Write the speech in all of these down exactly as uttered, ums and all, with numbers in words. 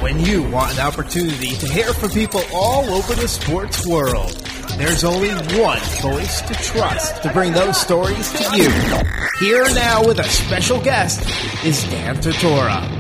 When you want an opportunity to hear from people all over the sports world, there's only one voice to trust to bring those stories to you. Here now with a special guest is Dan Tortora.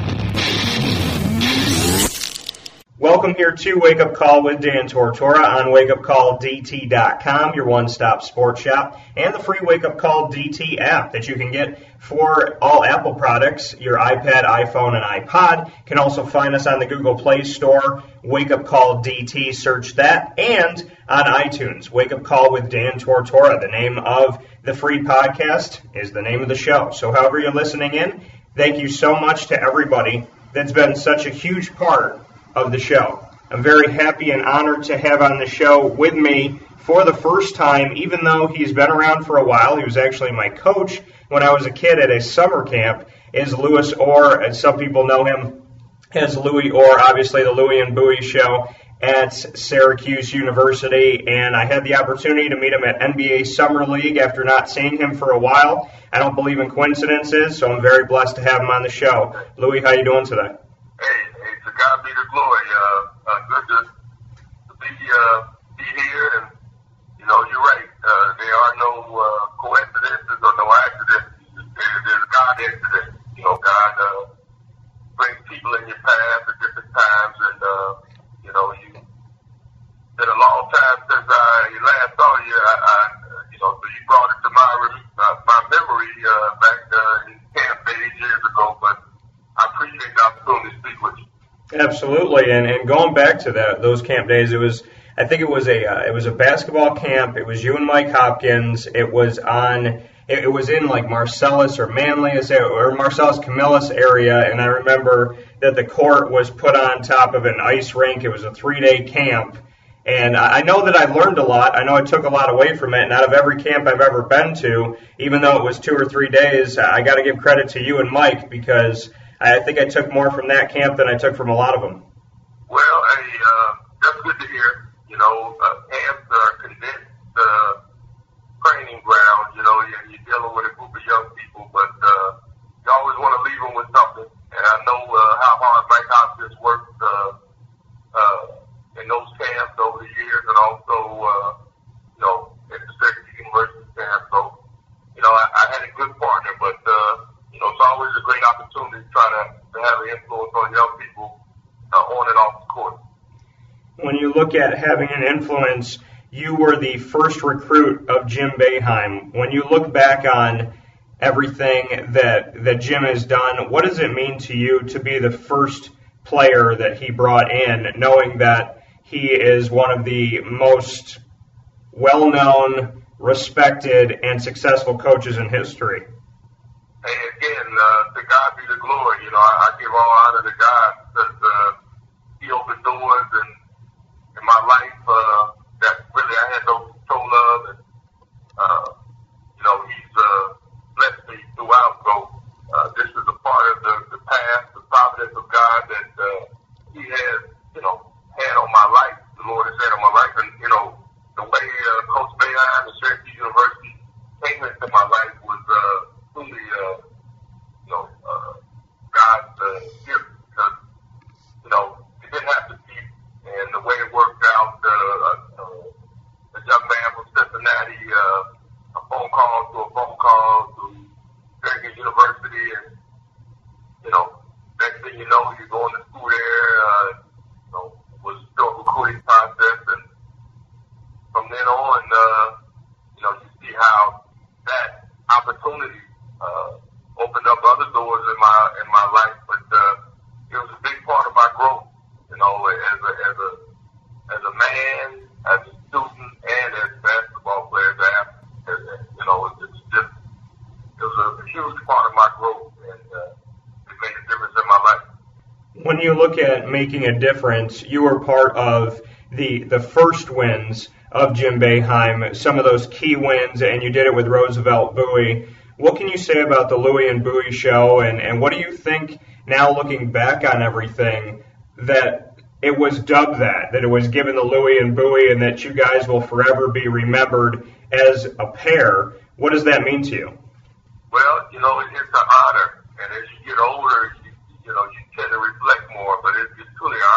Welcome here to Wake Up Call with Dan Tortora on wake up call d t dot com, your one-stop sports shop, and the free Wake Up Call D T app that you can get for all Apple products, your iPad, iPhone, and iPod. You can also find us on the Google Play Store, Wake Up Call D T, search that, and on iTunes, Wake Up Call with Dan Tortora. The name of the free podcast is the name of the show. So however you're listening in, thank you so much to everybody that's been such a huge part of the show. I'm very happy and honored to have on the show with me for the first time, even though he's been around for a while. He was actually my coach when I was a kid at a summer camp, is Louis Orr, as some people know him as Louis Orr, obviously the Louie and Bowie show at Syracuse University, and I had the opportunity to meet him at N B A Summer League after not seeing him for a while. I don't believe in coincidences, so I'm very blessed to have him on the show. Louis, how you doing today? To God be the glory. Uh, uh, good to, to be uh, be here, and you know you're right. Uh, there are no uh, coincidences or no accidents. There, there's God accident. You know, God uh, brings people in your path at different times, and uh, you know you. It's been a long time since I last saw you. I, I you know, so you brought it to my uh, my memory uh, back uh, in camp days years ago. But I appreciate the opportunity to speak with you. Absolutely, and and going back to that those camp days, it was I think it was a uh, it was a basketball camp. It was you and Mike Hopkins. It was on it, it was in like Marcellus or Manlius or Marcellus Camillus area, and I remember that the court was put on top of an ice rink. It was a three day camp, and I know that I learned a lot. I know I took a lot away from it, and out of every camp I've ever been to, even though it was two or three days, I got to give credit to you and Mike because I think I took more from that camp than I took from a lot of them. Well, hey, uh, that's good to hear. You know, uh, camps are condensed uh, training ground. You know, you're, you're dealing with a group of young people, but uh, you always want to leave them with something. And I know uh, how hard Mike Hopkins worked uh, uh, in those camps over the years, and also, uh, you know, at the Syracuse University camp. So, you know, I, I had a good partner, but uh, you know, it's always a great opportunity to try to, to have an influence on young people uh, on and off the court. When you look at having an influence, you were the first recruit of Jim Boeheim. When you look back on everything that that Jim has done, what does it mean to you to be the first player that he brought in, knowing that he is one of the most well-known, respected, and successful coaches in history? Hey, again, uh, to God be the glory. You know, I, I give all honor to God that uh, He opened doors in, in my life uh, that really I had no control of, and uh, you know, He's uh, blessed me throughout. So uh, this is a part of the, the path, the providence of God that uh, He has, you know, had on my life. The Lord has had on my life, and you know, the way uh, Coach Boeheim at Syracuse University came into my life was. Uh, Truly, uh, you know, uh, God's uh, gift because, you know, it didn't have to be, and the way it worked out, uh, uh, a young man from Cincinnati, uh, a phone call to a phone call to Syracuse University, and, you know, next thing you know, you're going to school there, uh, you know, it was still a recruiting process, and from then on, uh, you know, you see how that opportunity Uh, opened up other doors in my in my life, but uh, it was a big part of my growth. You know, as a as a as a man, as a student, and as a basketball player, as, as, you know, it's just it was a huge part of my growth, and uh, it made a difference in my life. When you look at making a difference, you were part of the the first wins of Jim Boeheim, some of those key wins, and you did it with Roosevelt Bowie. What can you say about the Louie and Bowie show, and, and what do you think now looking back on everything that it was dubbed that, that it was given to Louie and Bowie and that you guys will forever be remembered as a pair? What does that mean to you? Well, you know, it's an honor, and as you get older, you, you know, you tend to reflect more, but it, it's truly an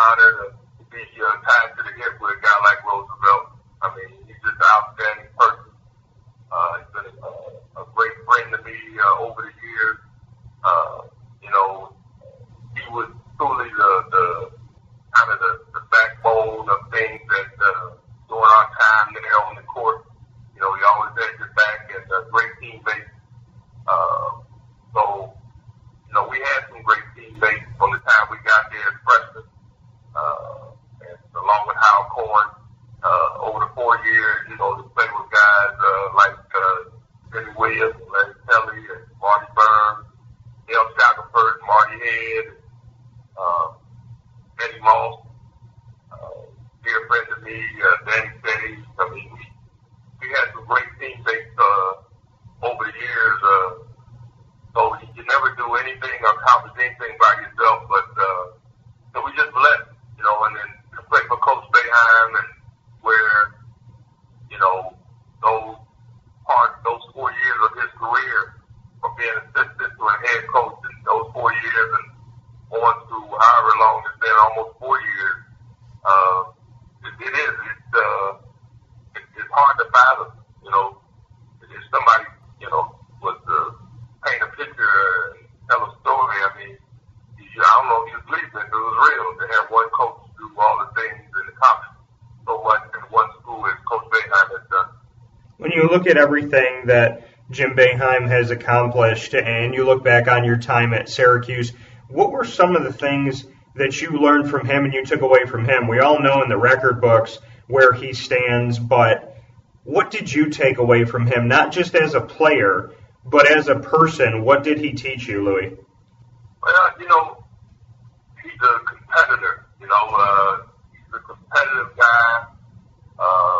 truly the, the kind of the, the backbone of things that uh, during our time there on the court, you know, he always had your back and a great teammate. Uh, so, you know, we had some great teammates from the time we got there as freshmen, uh, and along with Hal Corn, uh, over the four years, you know, to play with guys uh, like uh, Jimmy Williams, Larry Kelly, and Marty Burns, Dale Shackelford, Marty Head, uh, Eddie Moss, uh, dear friend of me, uh, Danny Steady. I mean, we, we had some great teammates uh, over the years. Uh, so you can never do anything or accomplish anything by yourself, but uh, so we just blessed, you know, and then to play for Coach Boeheim, and where, you know, those part, those four years of his career, from being assistant to a head coach in those four years and on to however long it's been, almost four years, uh, it, it is, it's, uh, it, it's hard to fathom, you know, if somebody, you know, was to paint a picture and tell a story. I mean, you, I don't know if you believe it, it was real to have one coach do all the things and accomplish so much in one school as Coach Boeheim has done. When you look at everything that Jim Boeheim has accomplished and you look back on your time at Syracuse, what were some of the things that you learned from him and you took away from him? We all know in the record books where he stands, but what did you take away from him, not just as a player, but as a person? What did he teach you, Louis? Well, you know, he's a competitor. You know, uh, he's a competitive guy, uh,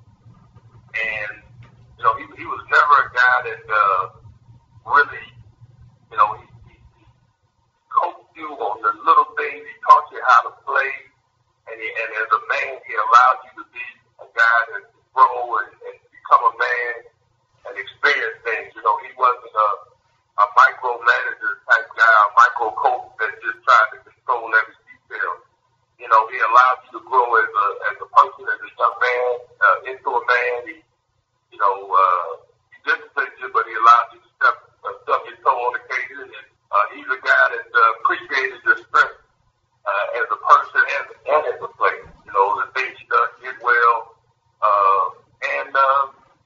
and you know, he, he was never a guy that uh, really, you know, he, he, he coached you on the little things. He taught you how to play, and, he, and as a man, he allowed you to be a guy that can grow and, and become a man and experience things. You know, he wasn't a, a micromanager type guy, a micro coach that just tried to control every detail. You know, he allowed you to grow as a as a person, as a young man, uh, into a man. He, you know, uh, he disciplined you, but he allowed you to step, uh, step your toe on occasion. And uh, he's a guy that uh, appreciated your strength uh, as a person and, and as a player. You know, the things he does, did well, uh, and uh,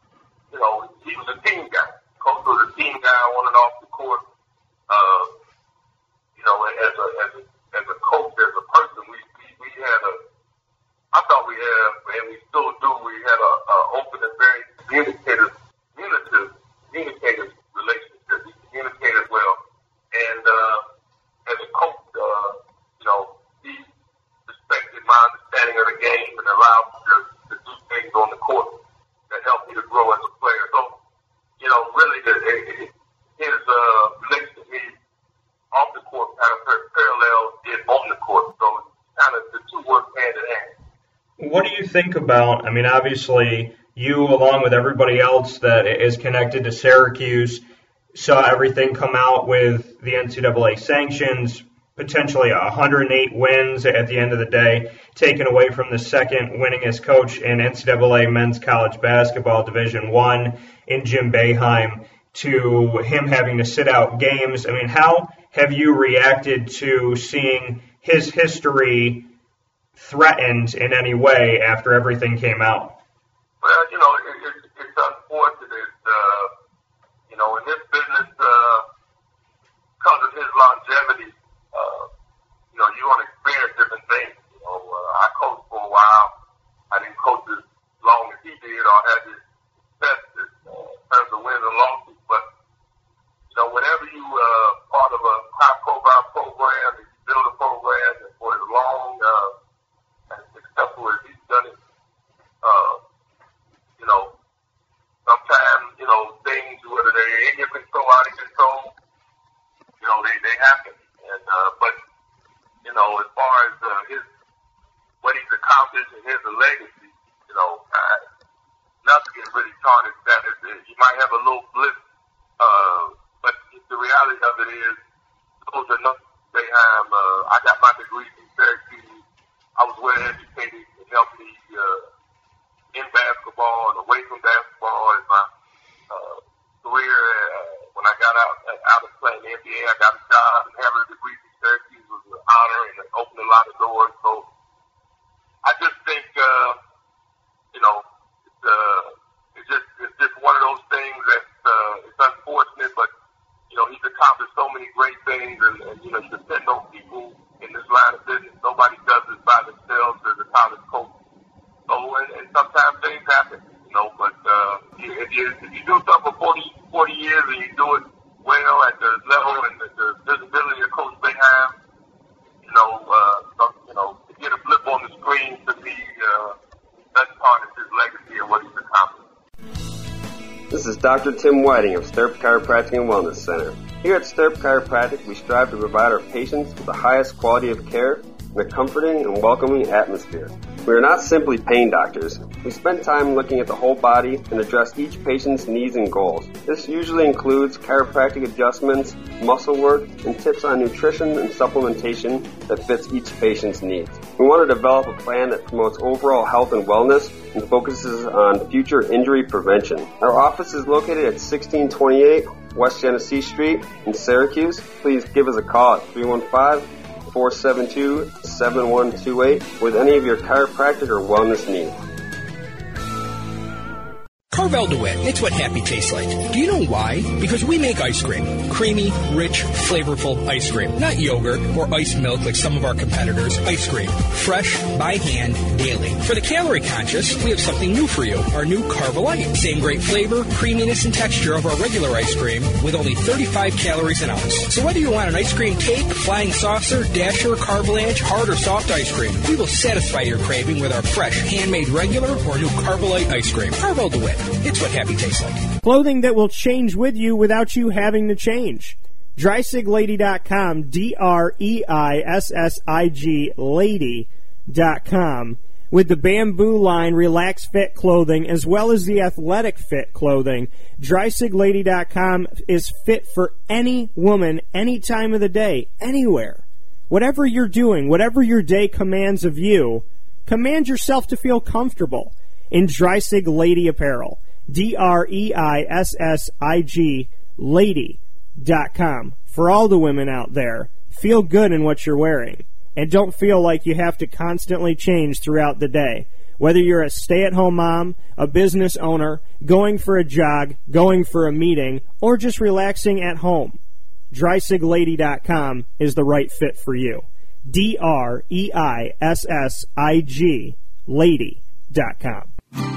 you know, he was a team guy. Coach was a team guy on and off the court. Uh, you know, as a as a as a coach, as a person, we we, we had a. I thought we had, and we still do. We had a, a open and very communicative, communicative, communicative relationship. We communicated well, and uh, as a coach, uh, you know, he respected my understanding of the game and allowed me to, to do things on the court that helped me to grow as a player. So, you know, really, the, his uh, relationship to me off the court kind of parallels did on the court. So, kind of the two work hand in hand. What do you think about, I mean, obviously, you, along with everybody else that is connected to Syracuse, saw everything come out with the N C double A sanctions, potentially one hundred eight wins at the end of the day, taken away from the second winningest coach in N C double A men's college basketball Division One in Jim Boeheim, to him having to sit out games. I mean, how have you reacted to seeing his history threatened in any way after everything came out? Well, you know, it, it, it's unfortunate. Uh, you know, in this business, uh, because of his longevity, uh, you know, you're going to experience different things. You know, uh, I coached for a while. I didn't coach as long as he did or had his success uh, in terms of wins and losses. But, you know, whenever you uh, part of a high-profile program, and you build a program, and for as long uh, as successful as he's done it, uh, you know, sometimes, you know, things, whether they're in your control, out of control, you know, they, they happen. And, uh, but, you know, as far as uh, his, what he's accomplished and his legacy, you know, uh, nothing can really tarnish that. You might have a little blip, uh, but the reality of it is, those are not Boeheim. Uh, I got my degree from Syracuse. I was well educated and helped me uh, in basketball and away from basketball. As my uh, career, uh, when I got out out of playing the N B A, I got a job and having a degree from Syracuse was an honor and lot of doors. So I just think, uh, you know, it's, uh, it's just it's just one of those things that uh, it's unfortunate, but you know, he's accomplished so many great things, and, and you know, you depend on people in this line of business. Nobody does this by themselves as a college coach. So, and, and sometimes things happen, you know, but uh, if you if you do something for forty, forty years and you do it well at the level and the, the visibility of Coach Boeheim, you know, uh, some, you know, to get a blip on the screen to me, uh, that's part of his legacy and what he's accomplished. This is Doctor Tim Whiting of Stirrup Chiropractic and Wellness Center. Here at Stirrup Chiropractic, we strive to provide our patients with the highest quality of care in a comforting and welcoming atmosphere. We are not simply pain doctors. We spend time looking at the whole body and address each patient's needs and goals. This usually includes chiropractic adjustments, muscle work, and tips on nutrition and supplementation that fits each patient's needs. We want to develop a plan that promotes overall health and wellness and focuses on future injury prevention. Our office is located at sixteen twenty-eight West Genesee Street in Syracuse. Please give us a call at three one five, four seven two, seven one two eight with any of your chiropractic or wellness needs. Carvel DeWitt, it's what happy tastes like. Do you know why? Because we make ice cream. Creamy, rich, flavorful ice cream. Not yogurt or iced milk like some of our competitors. Ice cream. Fresh, by hand, daily. For the calorie conscious, we have something new for you. Our new Carvelite. Same great flavor, creaminess, and texture of our regular ice cream with only thirty-five calories an ounce. So whether you want an ice cream cake, flying saucer, dasher, carvalanche, hard or soft ice cream, we will satisfy your craving with our fresh, handmade regular or new Carvelite ice cream. Carvel DeWitt. It's what happy tastes like. Clothing that will change with you without you having to change. dry sig lady dot com, D R E I S S I G, lady dot com. With the Bamboo line Relax Fit clothing as well as the Athletic Fit clothing, dry sig lady dot com is fit for any woman, any time of the day, anywhere. Whatever you're doing, whatever your day commands of you, command yourself to feel comfortable in Dreisig Lady Apparel. D R E I S S I G, lady dot com. For all the women out there, feel good in what you're wearing. And don't feel like you have to constantly change throughout the day. Whether you're a stay-at-home mom, a business owner, going for a jog, going for a meeting, or just relaxing at home, Dreisig Lady dot com is the right fit for you. D R E I S S I G, lady dot com.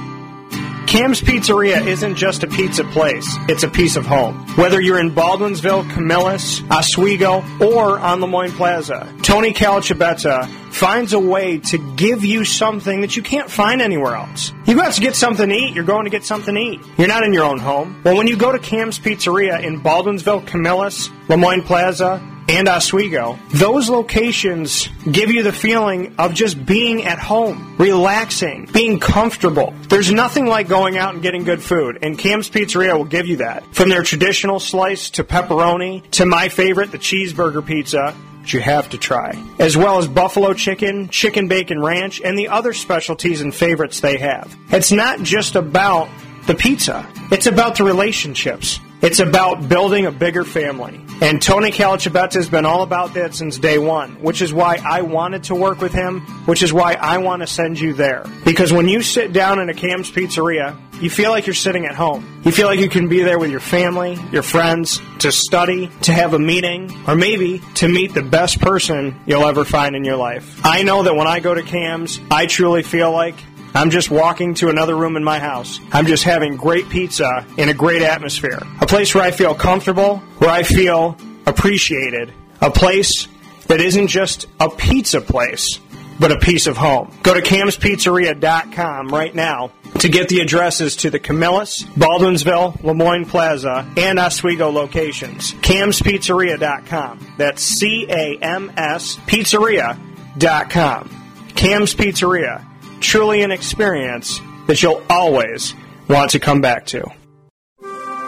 Cam's Pizzeria isn't just a pizza place, it's a piece of home. Whether you're in Baldwinsville, Camillus, Oswego, or on Lemoyne Plaza, Tony Calacibetta finds a way to give you something that you can't find anywhere else. You go out to get something to eat, you're going to get something to eat. You're not in your own home. Well, when you go to Cam's Pizzeria in Baldwinsville, Camillus, Lemoyne Plaza, and Oswego, those locations give you the feeling of just being at home, relaxing, being comfortable. There's nothing like going out and getting good food, and Cam's Pizzeria will give you that. From their traditional slice to pepperoni to my favorite, the cheeseburger pizza, which you have to try, as well as buffalo chicken, chicken bacon ranch, and the other specialties and favorites they have. It's not just about the pizza. It's about the relationships. It's about building a bigger family. And Tony Calacibetta has been all about that since day one, which is why I wanted to work with him, which is why I want to send you there. Because when you sit down in a Cam's Pizzeria, you feel like you're sitting at home. You feel like you can be there with your family, your friends, to study, to have a meeting, or maybe to meet the best person you'll ever find in your life. I know that when I go to Cam's, I truly feel like I'm just walking to another room in my house. I'm just having great pizza in a great atmosphere. A place where I feel comfortable, where I feel appreciated. A place that isn't just a pizza place, but a piece of home. Go to cams pizzeria dot com right now to get the addresses to the Camillus, Baldwinsville, Lemoyne Plaza, and Oswego locations. cams pizzeria dot com. That's C A M S Pizzeria dot com. Cam's Pizzeria. Truly an experience that you'll always want to come back to.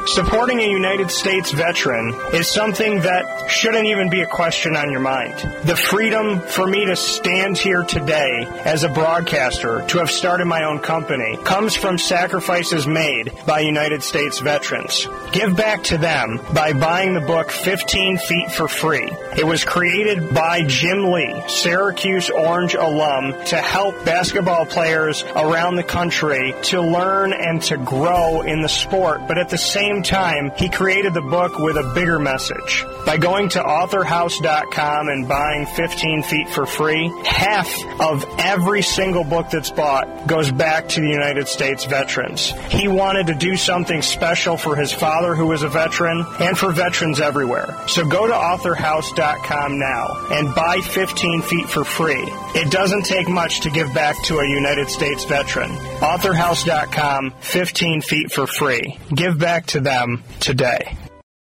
Supporting a United States veteran is something that shouldn't even be a question on your mind. The freedom for me to stand here today as a broadcaster, to have started my own company, comes from sacrifices made by United States veterans. Give back to them by buying the book fifteen feet for free. It was created by Jim Lee, Syracuse Orange alum, to help basketball players around the country to learn and to grow in the sport, but at the same time, he created the book with a bigger message. By going to author house dot com and buying fifteen feet for free, half of every single book that's bought goes back to the United States veterans. He wanted to do something special for his father, who was a veteran, and for veterans everywhere. So go to author house dot com now and buy fifteen feet for free. It doesn't take much to give back to a United States veteran. author house dot com, fifteen feet for free. Give back to them today.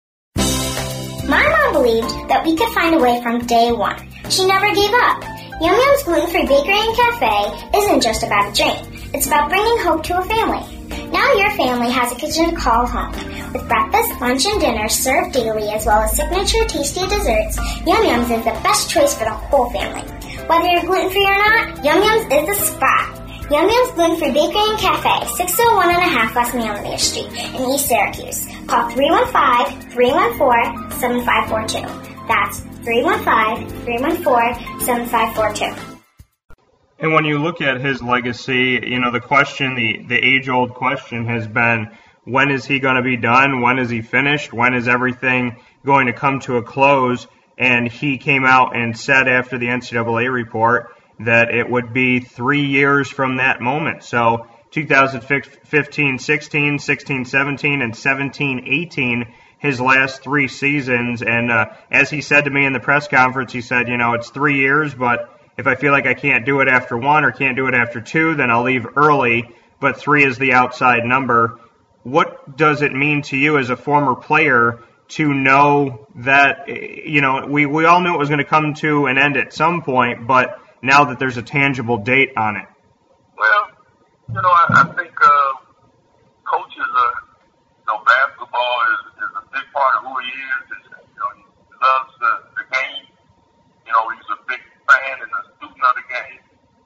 My mom believed that we could find a way from day one. She never gave up. Yum Yum's gluten-free bakery and cafe isn't just about a drink. It's about bringing hope to a family. Now your family has a kitchen to call home. With breakfast, lunch, and dinner served daily, as well as signature tasty desserts, Yum Yum's is the best choice for the whole family. Whether you're gluten-free or not, Yum Yum's is the spot. Yum Yum's Gluten-Free Bakery and Cafe, six oh one and a half West Manlevere Street in East Syracuse. Call three one five, three one four, seven five four two. That's three one five, three one four, seven five four two. And when you look at his legacy, you know, the question, the, the age-old question has been, when is he going to be done? When is he finished? When is everything going to come to a close? And he came out and said after the N C double A report that it would be three years from that moment. So two thousand fifteen sixteen, sixteen seventeen, and seventeen eighteen, his last three seasons. And uh, as he said to me in the press conference, he said, you know, it's three years, but if I feel like I can't do it after one or can't do it after two, then I'll leave early, but three is the outside number. What does it mean to you as a former player to know that, you know, we, we all knew it was going to come to an end at some point, but now that there's a tangible date on it? Well, you know, I, I think uh, coaches are, you know, basketball is, is a big part of who he is. And, you know, he loves the, the game. You know, he's a big fan and a student of the game.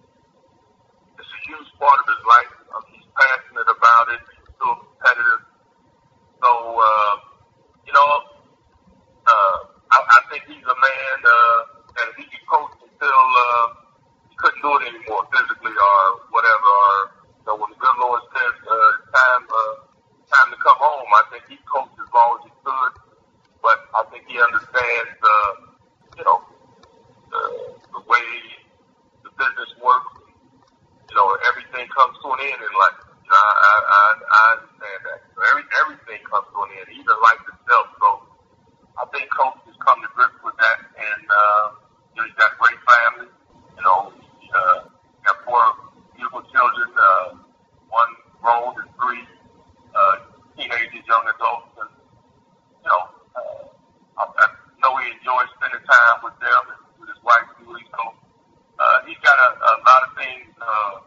It's a huge part of his life. Um, he's passionate about it. He's still competitive. So, uh, you know, uh, I, I think he's a man uh, that he can coach until uh, he couldn't do it anymore physically or whatever. Or, you know, when the good Lord says uh, time, uh, time to come home, I think he coached as long as he could. But I think he understands, uh, you know, the, the way the business works. You know, everything comes to an end in life. You know, I, I, I understand that. So every, everything comes to an end, even life itself. So I think Coach has come to grips with that. And, uh, you know, he's got a great family. You know, he, uh, got four beautiful children, uh, one grown and three, uh, teenagers, young adults. And, you know, uh, I, I know he enjoys spending time with them and with his wife, Julie. So, uh, he's got a, a lot of things, uh,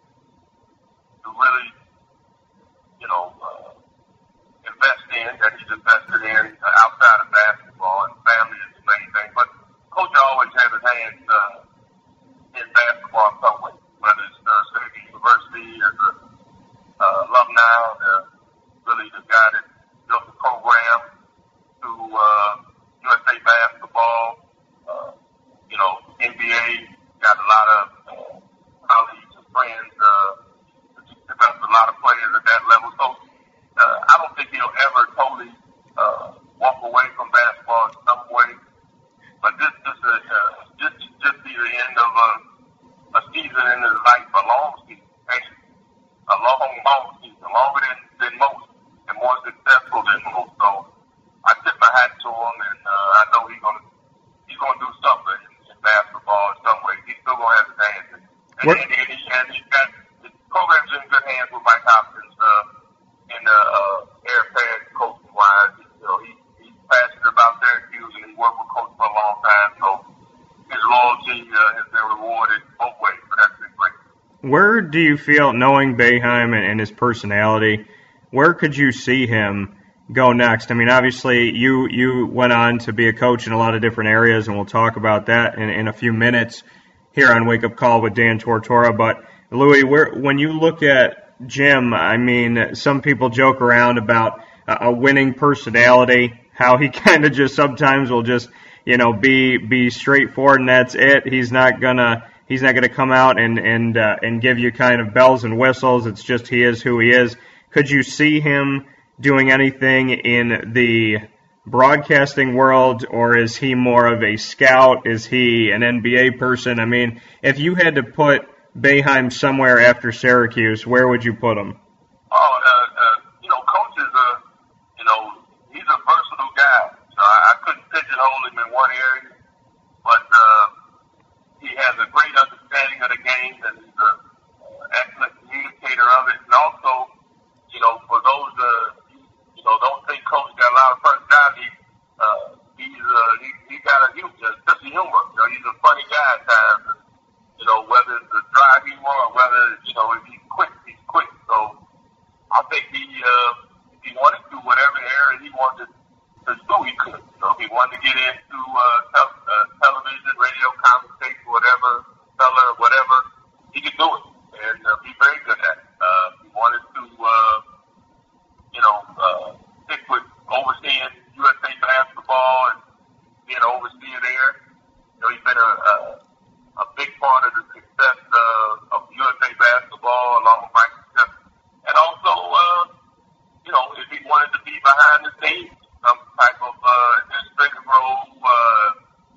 to really, you know, uh, invest in, that he's invested in uh, outside of basketball, and family is the main thing. But Coach always has his hands uh, in basketball in some way, whether it's uh, Syracuse University as a uh, alumni, uh, really the guy that built the program to uh, U S A basketball, uh, you know, N B A, got a lot of uh, colleagues and friends, uh, developed a lot of players at that level. So uh, I don't think he'll ever totally uh, walk away from basketball in some way. But this is a, uh, just just be the end of a, a season in his life, a long season, actually, a long, long season, longer than, than most, and more successful than most. So I tip my hat to him, and uh, I know he's gonna he's gonna do something in, in basketball in some way. He's still gonna have his hands in it. And, and, and, he, and he's got the program's in good hands with Mike Hopkins uh, in the uh, air pad coaching wise. You know, he, he's passionate about Syracuse, and he worked with Coach for a long time. So his loyalty uh, has been rewarded both ways. So that's been great. Where do you feel, knowing Boeheim and, and his personality, where could you see him go next? I mean, obviously, you you went on to be a coach in a lot of different areas, and we'll talk about that in, in a few minutes here on Wake Up Call with Dan Tortora. But, Louis, where, when you look at Jim, I mean, some people joke around about a winning personality, how he kind of just sometimes will just, you know, be be straightforward and that's it. He's not gonna he's not gonna come out and and uh, and give you kind of bells and whistles. It's just he is who he is. Could you see him doing anything in the broadcasting world, or is he more of a scout? Is he an N B A person? I mean, if you had to put Boeheim somewhere after Syracuse, where would you put him? Oh, uh, uh, you know, Coach is a, you know, he's a versatile guy. So I, I couldn't pigeonhole him in one area, but uh, he has a great understanding of the game, and he's an uh, excellent communicator of it. And also, you know, for those, uh, you know, don't think Coach got a lot of personality. Uh, he's uh, he, he got a huge uh, sense of humor. You know, he's a funny guy at times. And, you know, whether it's a dry humor or whether, you know, if he's quick, he's quick. So I think he, uh, if he wanted to, whatever area he wanted to do, he could. You know, if he wanted to get into uh, tel- uh, television, radio, conversation, whatever, color, whatever, he could do it and uh, be very good at it. Uh, if he wanted to, uh, you know, uh, stick with overseeing U S A basketball and being an overseer there. You know, he's been a, a, a big part of the success uh, of U S A basketball along with Michael Jordan. And also, uh, you know, if he wanted to be behind the scenes, some type of uh, administrative role, uh,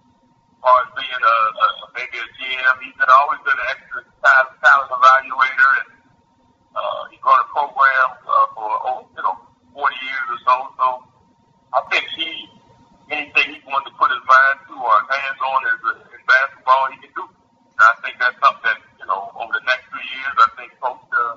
or being a, a maybe a G M, he's been always been an excellent talent, talent evaluator, and uh, he's run a program uh, for oh, you know forty years or so. So I think he anything he wanted to put his mind to or his hands on is uh, in basketball, he can do. And I think that's something that, you know, over the next few years, I think Coach uh,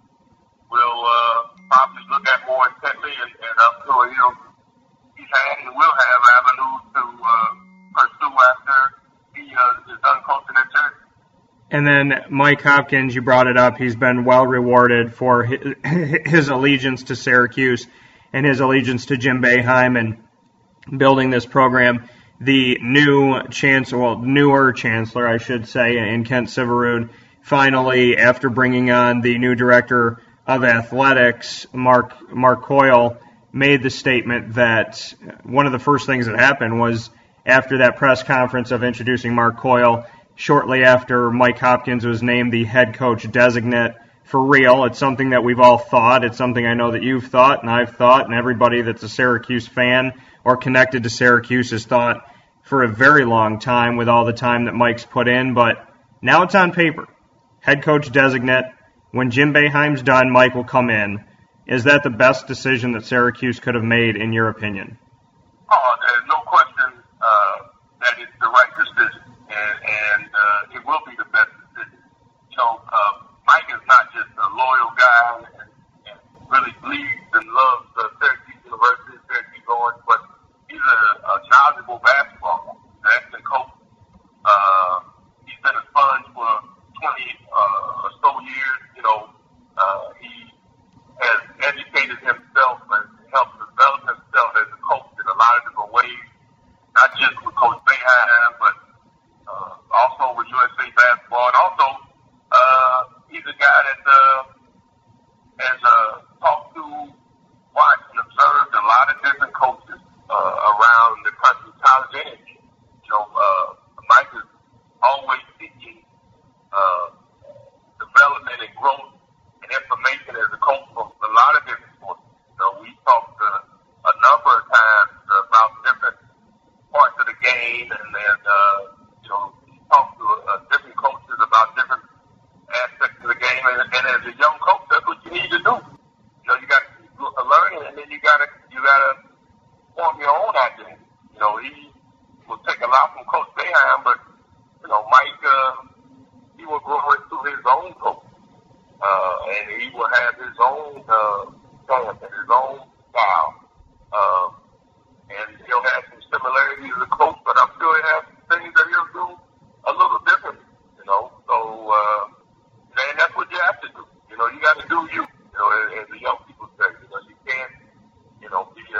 will uh, probably look at more intently, and, and I'm sure he'll he's had and will have avenues to uh, pursue after he uh, is done coaching at Jersey. And then Mike Hopkins, you brought it up. He's been well rewarded for his, his allegiance to Syracuse and his allegiance to Jim Boeheim and building this program. The new chancellor, well, newer chancellor, I should say, in Kent Syverud, finally, after bringing on the new director of athletics, Mark Mark Coyle, made the statement that one of the first things that happened was after that press conference of introducing Mark Coyle, shortly after Mike Hopkins was named the head coach designate. For real, it's something that we've all thought. It's something I know that you've thought and I've thought, and everybody that's a Syracuse fan or connected to Syracuse has thought for a very long time with all the time that Mike's put in. But now it's on paper. Head coach designate. When Jim Boeheim's done, Mike will come in. Is that the best decision that Syracuse could have made, in your opinion? Oh, there's no question uh, that it's the right decision, and, and uh, it will be the best decision. You know, uh, Mike is not just a loyal guy and, and really believes and loves uh, Syracuse University, Syracuse Orange, but he's a, a knowledgeable basketball coach, an excellent coach. Uh, he's been a sponge for twenty uh, or so years. You know, uh, he has educated himself and helped develop himself as a coach in a lot of different ways, not just with Coach Boeheim, but uh, also with U S A basketball. And also, uh, he's a guy that uh, has uh, talked to, watched, and observed a lot of different coaches uh, around the country, college and N B A. You know, uh, Mike is always seeking uh, development and growth and information as a coach from a lot of different sports. You know, we talked uh, a number of times about different parts of the game, and then, uh, you know, talked to uh, different coaches about different aspects of the game. And, and as a young coach, that's what you need to do. You know, you got to learn it, and then you got to you got to form your own identity. You know, he will take a lot from Coach Boeheim, but you know, Mike, uh, he will grow into his own coach. Uh, and he will have his own uh, stamp and his own style. Uh, and he'll have some similarities as a coach, but I'm sure he'll have some things that he'll do a little different, you know. So, uh, and that's what you have to do. You know, you got to do you, you know, as, as the young people say. You know, you can't, you know, be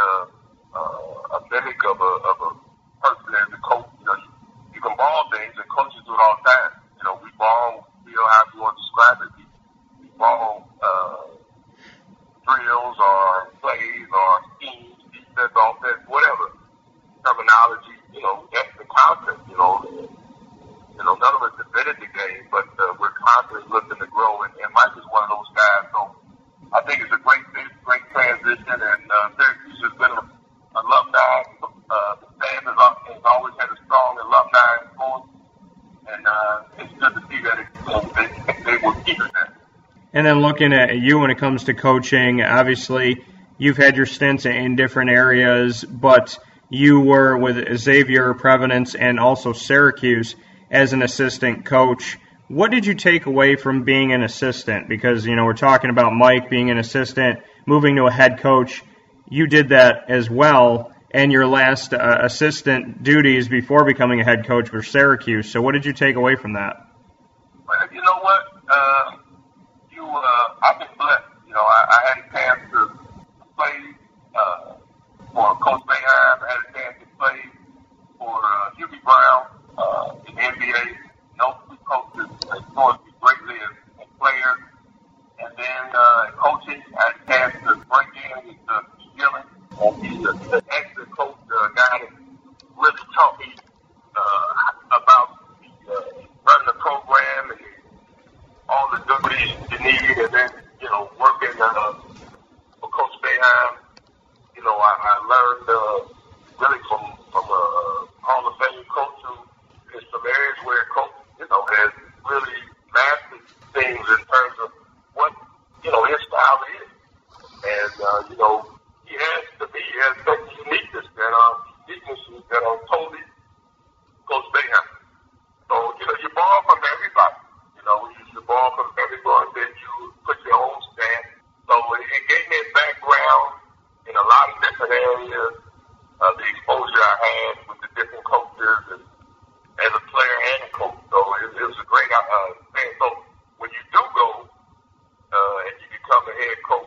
And then looking at you when it comes to coaching, obviously you've had your stints in different areas, but you were with Xavier, Providence, and also Syracuse as an assistant coach. What did you take away from being an assistant? Because, you know, we're talking about Mike being an assistant, moving to a head coach. You did that as well, and your last uh, assistant duties before becoming a head coach were Syracuse. So what did you take away from that? Well, you know what? Uh, you, uh, I've been blessed. You know, I, I had a chance to play uh, for Coach Boeheim. I had a chance to play for uh, Hubie Brown uh, in the N B A. No two coaches influenced me greatly as a player. And then uh, coaching, I had a chance to break in with uh, Gillen. And he's an excellent coach, a guy that really taught me uh, about the, uh, running the program and all the duties you need. And then, you know, working uh, for Coach Boeheim, you know, I, I learned uh, really from, from a Hall of Fame coach who in some areas where coach, you know, has really mastered things in terms of what, you know, his style is. And, uh, you know, he has, to me, he has such uniqueness that are, weaknesses that are totally Coach Boeheim. So, you know, you borrow from everybody. You know, you should borrow from everyone, then you put your own stamp. So it, it gave me a background in a lot of different areas, uh, the exposure I had with the different coaches and as a player and a coach. So it, it was a great uh, thing. So when you do go uh, and you become a head coach,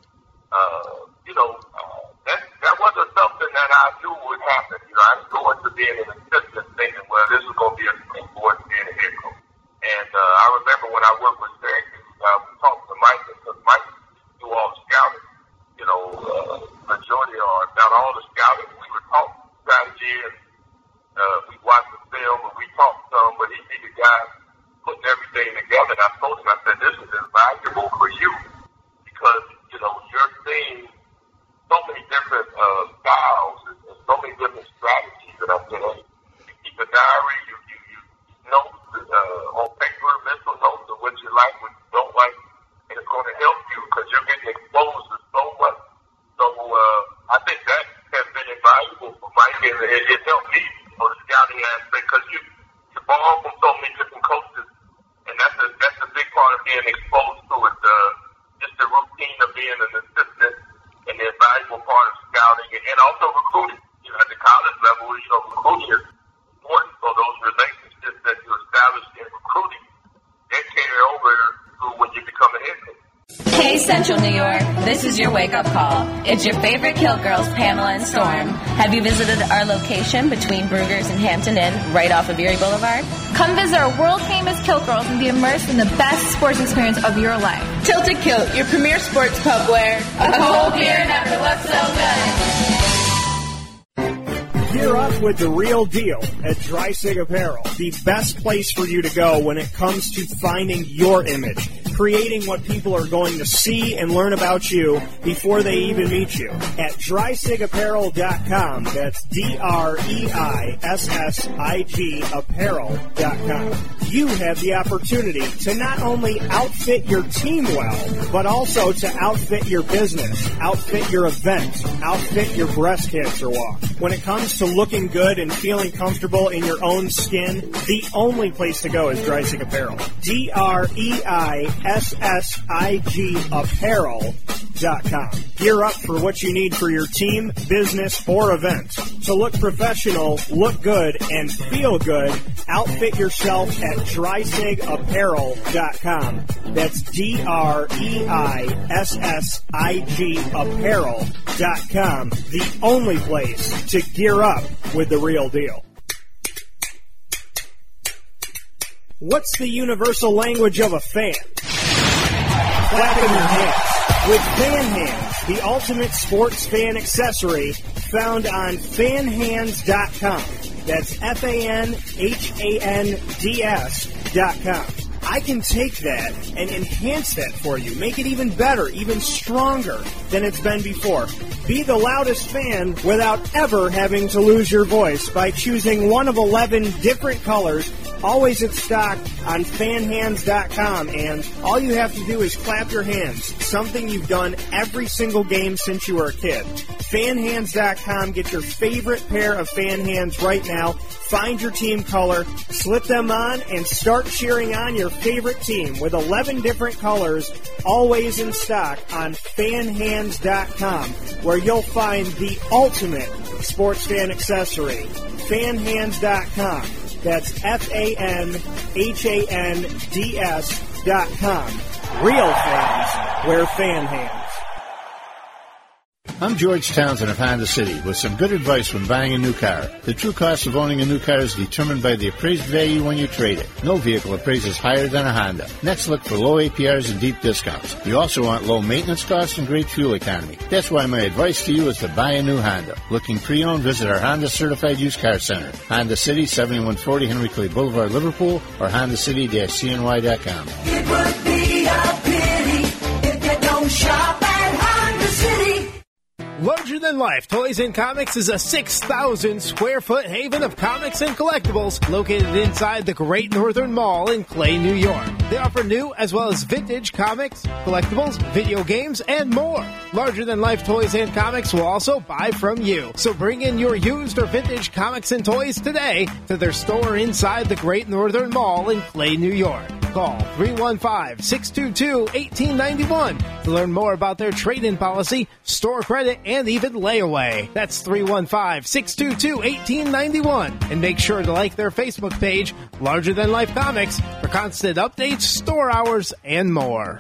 uh, you know, uh, that, that wasn't something that I knew would happen. You know, I was going to being an assistant thinking, well, this is going to be a springboard to being a head coach. And uh, I remember when I worked with Syracuse, I was talking to Mike, because Mike do all the scouting. You know, uh, majority or not all the scouting. We would talk strategy and uh, we watched the film and we talked some, but he'd be the guy putting everything together. And I told him, I said, this is invaluable for you because, you know, you're seeing so many different uh, styles and, and so many different strategies. And I said, hey, you keep a diary, you, you, you notes uh, on paper, mental notes of what you like, what you don't like, and it's going to help you because you're getting exposed to so much. So uh, I think that has been invaluable for Mike, and it, it helped me for the scouting aspect because you, you borrow from so many different coaches, and that's a, that's a big part of being exposed to it, uh, just the routine of being an assistant and the invaluable part of scouting and, and also recruiting. You know, at the college level, you know, recruiting is important. So those relationships that you establish in recruiting, they carry over to when you become a head coach. Hey, Central New York, this is your wake-up call. It's your favorite Kill Girls, Pamela and Storm. Have you visited our location between Brugger's and Hampton Inn, right off of Erie Boulevard? Come visit our world-famous Kill Girls and be immersed in the best sports experience of your life. Tilted Kilt, your premier sports pub where a cold beer never looks so good. Gear up with the real deal at Dreisig Apparel, the best place for you to go when it comes to finding your image, creating what people are going to see and learn about you before they even meet you. At dreisig apparel dot com, that's D R E I S S I G apparel dot com. You have the opportunity to not only outfit your team well, but also to outfit your business, outfit your event, outfit your breast cancer walk. When it comes to looking good and feeling comfortable in your own skin, the only place to go is Dreisig Apparel. D R E I S S I G apparel dot com. Gear up for what you need for your team, business, or event. To look professional, look good, and feel good, outfit yourself at dreisig apparel dot com. That's D R E I S S I G apparel dot com. The only place to gear up with the real deal. What's the universal language of a fan? Clapping your hands. With Fan Hands, the ultimate sports fan accessory found on fan hands dot com. That's F A N H A N D S dot com. I can take that and enhance that for you, make it even better, even stronger than it's been before. Be the loudest fan without ever having to lose your voice by choosing one of eleven different colors always in stock on fan hands dot com, and all you have to do is clap your hands, something you've done every single game since you were a kid. fan hands dot com, get your favorite pair of fan hands right now, find your team color, slip them on, and start cheering on your favorite team with eleven different colors, always in stock on fan hands dot com, where you'll find the ultimate sports fan accessory. fan hands dot com. That's F A N H A N D S dot com. Real fans wear fan hands. I'm George Townsend of Honda City with some good advice when buying a new car. The true cost of owning a new car is determined by the appraised value when you trade it. No vehicle appraises higher than a Honda. Next, look for low A P Rs and deep discounts. You also want low maintenance costs and great fuel economy. That's why my advice to you is to buy a new Honda. Looking pre-owned, visit our Honda Certified Used Car Center. Honda City, seventy-one forty Henry Clay Boulevard, Liverpool, or honda city dash c n y dot com. It would be a pity if you don't shop at Honda City. Larger Than Life Toys and Comics is a six thousand square foot haven of comics and collectibles located inside the Great Northern Mall in Clay, New York. They offer new as well as vintage comics, collectibles, video games, and more. Larger Than Life Toys and Comics will also buy from you. So bring in your used or vintage comics and toys today to their store inside the Great Northern Mall in Clay, New York. Call three one five, six two two, one eight nine one to learn more about their trade-in policy, store credit, and even layaway. That's three one five, six two two, one eight nine one. And make sure to like their Facebook page, Larger Than Life Comics, for constant updates, store hours, and more.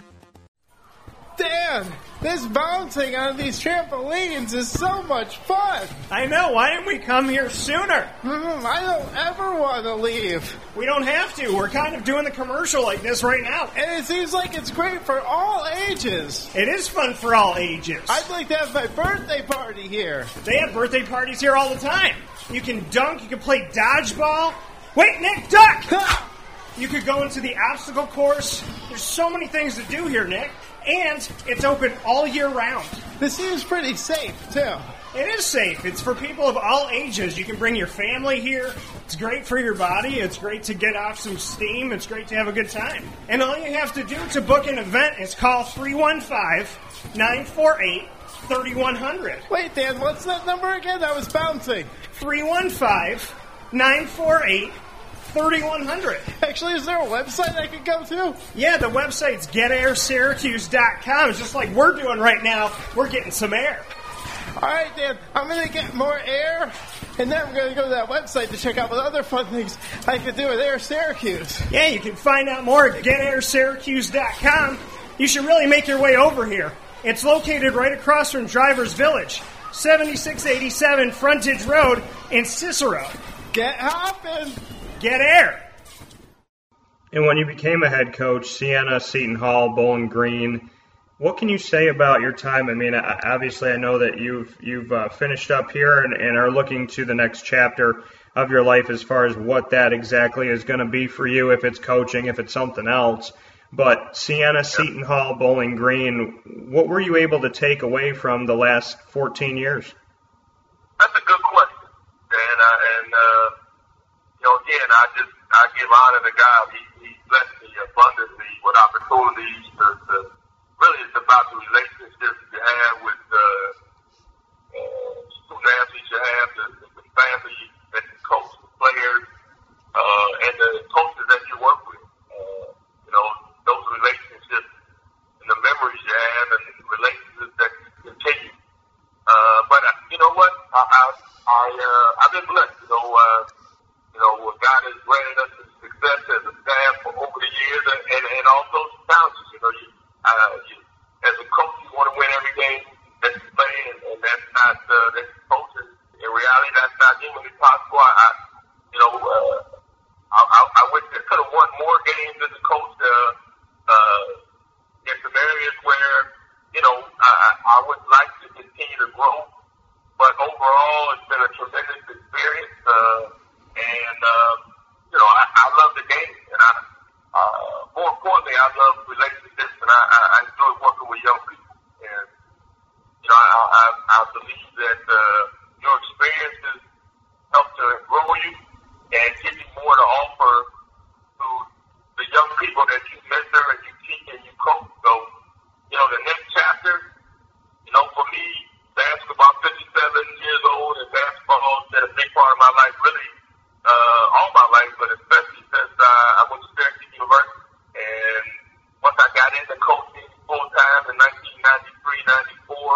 Dan, this bouncing on these trampolines is so much fun. I know. Why didn't we come here sooner? Mm, I don't ever want to leave. We don't have to. We're kind of doing the commercial like this right now. And it seems like it's great for all ages. It is fun for all ages. I'd like to have my birthday party here. They have birthday parties here all the time. You can dunk. You can play dodgeball. Wait, Nick, duck! You could go into the obstacle course. There's so many things to do here, Nick. And it's open all year round. This seems pretty safe, too. It is safe. It's for people of all ages. You can bring your family here. It's great for your body. It's great to get off some steam. It's great to have a good time. And all you have to do to book an event is call three one five, nine four eight, three one zero zero. Wait, Dan, what's that number again? I was bouncing. three one five, nine four eight, thirty-one hundred. Actually, is there a website I could go to? Yeah, the website's get air syracuse dot com. It's just like we're doing right now. We're getting some air. All right, Dan, I'm going to get more air, and then I'm going to go to that website to check out what other fun things I could do with Air Syracuse. Yeah, you can find out more at get air syracuse dot com. You should really make your way over here. It's located right across from Drivers Village, seventy-six eighty-seven Frontage Road in Cicero. Get hopping. Get air. And when you became a head coach, Siena, Seton Hall, Bowling Green, what can you say about your time? I mean, obviously I know that you've you've uh, finished up here and, and are looking to the next chapter of your life as far as what that exactly is going to be for you, if it's coaching, if it's something else. But Siena, Seton Hall, Bowling Green, what were you able to take away from the last fourteen years? That's a good question. And, uh, and uh, you know, again, I just I give honor to God. He, he blessed me abundantly with opportunities to, to really it's about the relationships you have with uh, uh, student athletes you have, the, the family that you coach, the players, uh, and the coaches that you work with. Uh, you know, those relationships and the memories you have and the relationships that you continue. Uh, but uh, you know what? I, I, I, uh, I've been blessed. You know, uh, you know, God has granted us the success as a staff for over the years, and, and, and also challenges. You know, you, uh, you, as a coach, you want to win every game that you play, and, and that's not uh, that's coaching. In reality, that's not humanly possible. I, I you know, uh, I, I, I wish I could have won more games as a coach. Uh, uh, in some areas where, you know, I, I would like to continue to grow, but overall, it's been a tremendous experience. Uh, and uh, you know, I, I love the game, and I, uh, more importantly, I love relationships, and I, I, I enjoy working with young people. And you know, I, I, I believe that uh, your experiences help to grow you and give you more to offer people that you mentor and you teach and you coach. So, you know, the next chapter, you know, for me, basketball, I'm fifty-seven years old, and basketball has been a big part of my life, really, uh, all my life, but especially since uh, I went to Syracuse University. And once I got into coaching full-time in nineteen ninety-three ninety-four,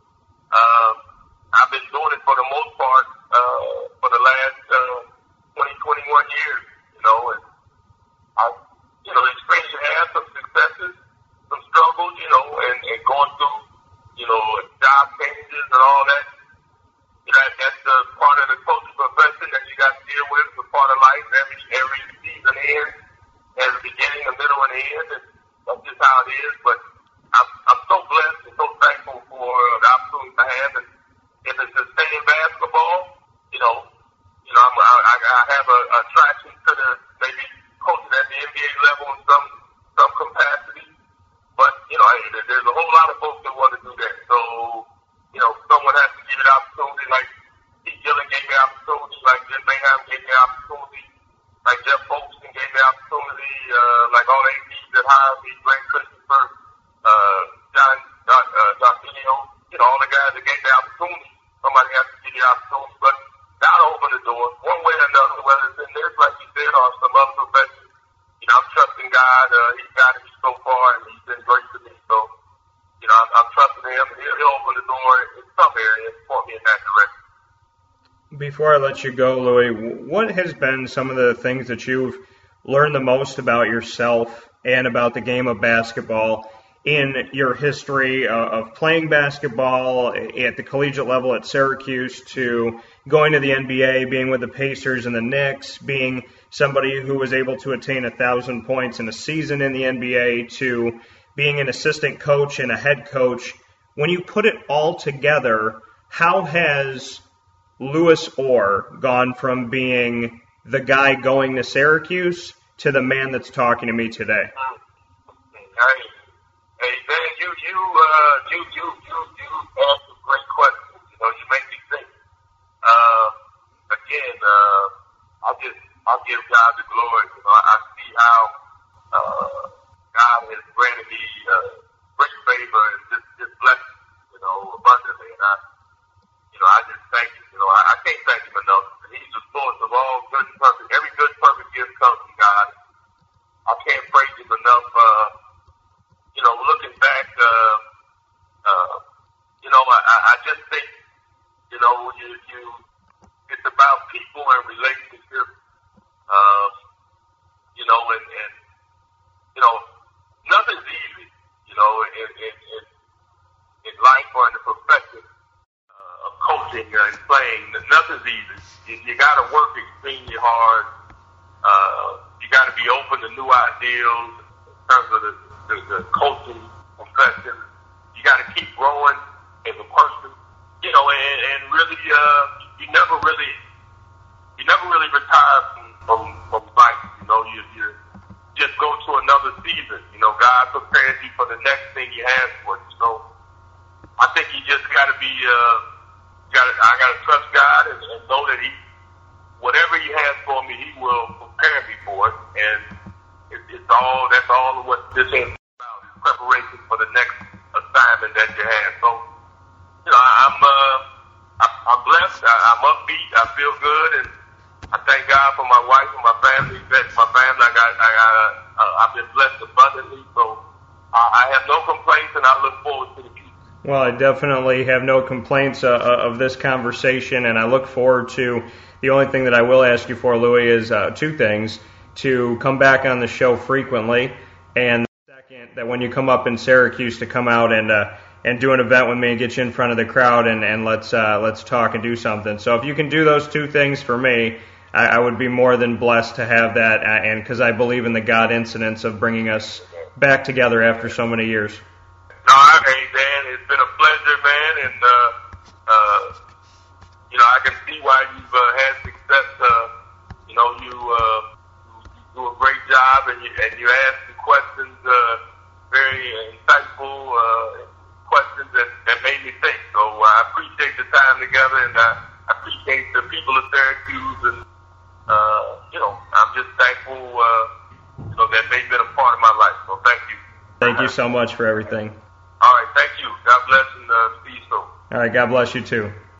um, I've been doing it for the most part uh, for the last uh, twenty, twenty-one years, you know, and I, you know, experience you have some successes, some struggles, you know, and, and going through, you know, job changes and all that. You know, that's the part of the coaching profession that you got to deal with. It's a part of life. Every every season ends, has a beginning, a middle, and an end, and that's just how it is. But I'm I'm so blessed and so thankful for the opportunity I have. And if it's to stay in basketball, you know, you know, I'm, I I have a, a attraction to the maybe coaching at the N B A level in some some capacity. But you know, there's a whole lot of folks that want to do that. So, you know, someone has to give it opportunity. Like Steve Gillen gave me opportunity, like Jim Boeheim gave me opportunity, like Jeff Folkestone gave me opportunity, uh, like all the A Ds that hired me, Glenn Christopher, uh, John, John, uh, John Video, you know, all the guys that gave me opportunity. Somebody has to give you opportunity, but God open the door one way or another, whether it's in this, like you said, or some other profession. You know, I'm trusting God. Uh, he's guided me so far, and he's been great to me. So, you know, I'm, I'm trusting him. He'll, he'll open the door in some area and point me in that direction. Before I let you go, Louis, what has been some of the things that you've learned the most about yourself and about the game of basketball in your history of playing basketball at the collegiate level at Syracuse to going to the N B A, being with the Pacers and the Knicks, being somebody who was able to attain a thousand points in a season in the N B A, to being an assistant coach and a head coach? When you put it all together, how has Louis Orr gone from being the guy going to Syracuse to the man that's talking to me today? Hey, hey man, you you uh you you you you ask some great questions. You know, you make me think. Uh, again, uh, I'll just I'll give God the glory. You know, I, I see how uh, God has granted me uh, great favor and just just blessed, you know, abundantly, and I, you know, I just thank you. You know, I, I can't thank him enough. He's the source of all good and perfect. Every good, perfect gift comes from God. I can't praise him enough. Uh, you know, looking back, uh, uh, you know, I, I just think, you know, you, you, it's about people and relationships. Um, you know, and, and you know, nothing's easy. You know, in in in, in life or in the profession uh, of coaching and playing, nothing's easy. You, you got to work extremely hard. Uh, you got to be open to new ideas in terms of the, the, the coaching profession. You got to keep growing as a person. You know, and, and really, uh, you never really, you never really retire from, from, from life. You know, you, you just go to another season. You know, God prepares you for the next thing He has for you. So I think you just got to be, uh, got I got to trust God and, and know that He, whatever He has for me, He will prepare me for it. And it, it's all, that's all of what this is about, is preparation for the next assignment that you have. So, you know, I'm, uh, I'm blessed. I, I'm upbeat. I feel good, and I thank God for my wife and my family. That's my family. I got, I got, uh, I've been blessed abundantly. So I, I have no complaints, and I look forward to the future. Well, I definitely have no complaints uh, of this conversation, and I look forward to. The only thing that I will ask you for, Louis, is uh, two things: to come back on the show frequently, and second, that when you come up in Syracuse, to come out and. Uh, and do an event with me and get you in front of the crowd and, and let's uh, let's talk and do something. So if you can do those two things for me, I, I would be more than blessed to have that, uh, and because I believe in the God incidents of bringing us back together after so many years. No, I, hey, Dan, it's been a pleasure, man, and, uh, uh, you know, I can see why you've uh, had success. Uh, you know, you, uh, you do a great job, and you, and you ask the questions, uh, very insightful, uh, questions that, that made me think. So uh, I appreciate the time together, and I, I appreciate the people of Syracuse, and uh, you know, I'm just thankful, uh, you know, that they've been a part part of my life. So thank you. Thank you so much for everything. All right, thank you. God bless and uh, speed so. All right, God bless you too.